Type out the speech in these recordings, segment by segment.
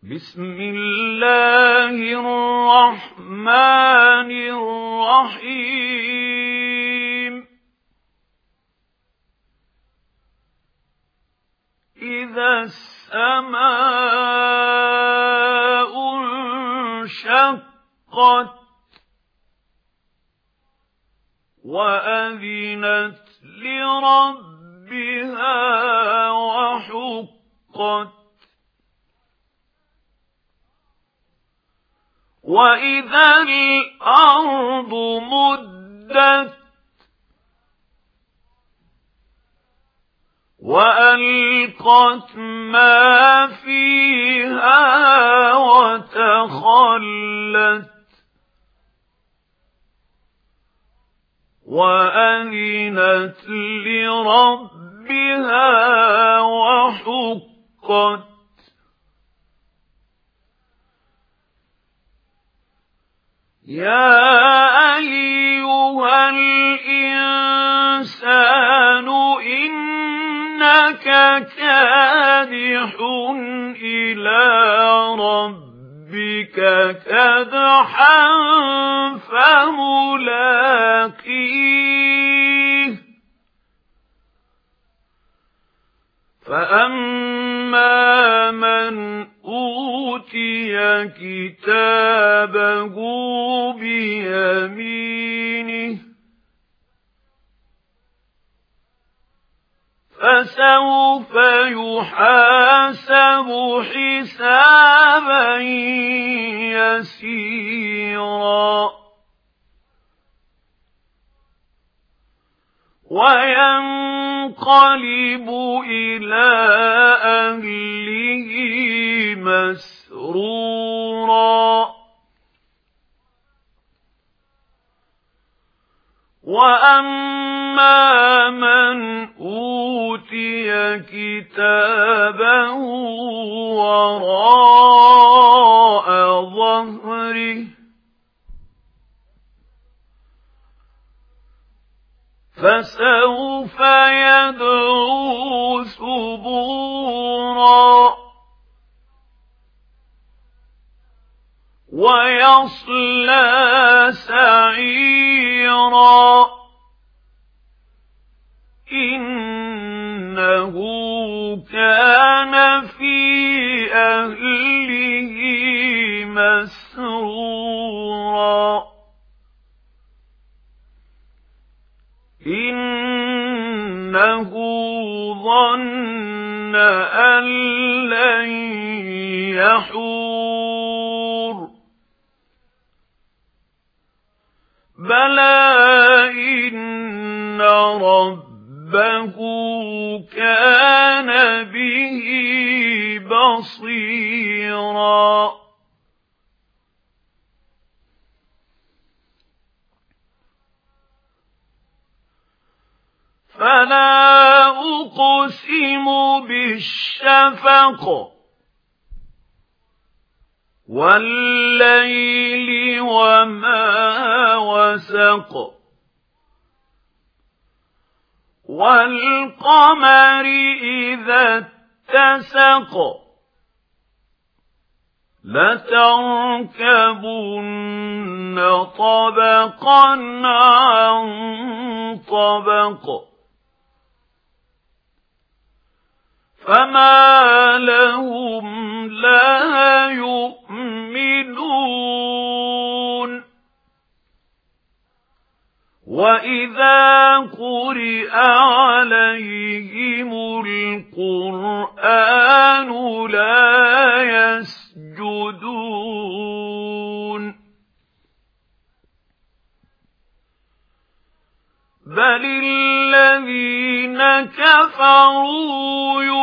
بسم الله الرحمن الرحيم إذا السماء انشقت وأذنت لربها وحقت وإذا الأرض مدت وألقت ما فيها وتخلت وأذنت لربها وحقت يا أيها الإنسان إنك كادح إلى ربك كدحا فملاقيه فأما من أوتي كتابه بيمينه فسوف يحاسب حسابا يسيرا وينقلب إلى أهله مسرورا وأما من أوتي كتابه وراء ظهره فسوف يدعو ثبورا ويصلى سعيرا إنه كان في أهله مسرورا إنه ظن أن لن يحور بلى إن ربه كان به بصيرا فلا أقسم بالشفق والليل وما وسق والقمر إذا اتسق لتركبن طبقا عن طبق فما لهم لا يؤمنون وإذا قرئ عليهم القرآن لا يسجدون بل الذين كفروا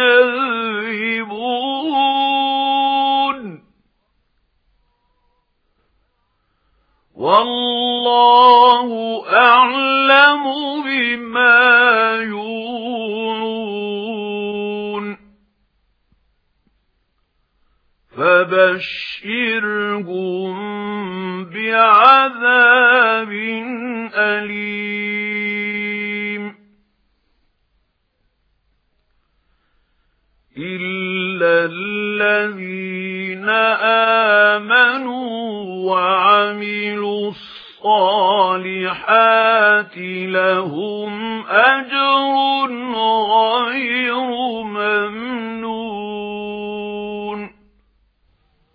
يكذبون والله أعلم بما يوعون فبشرهم بعذاب أليم إلا الذين آمنوا وعملوا الصالحات لهم أجر غير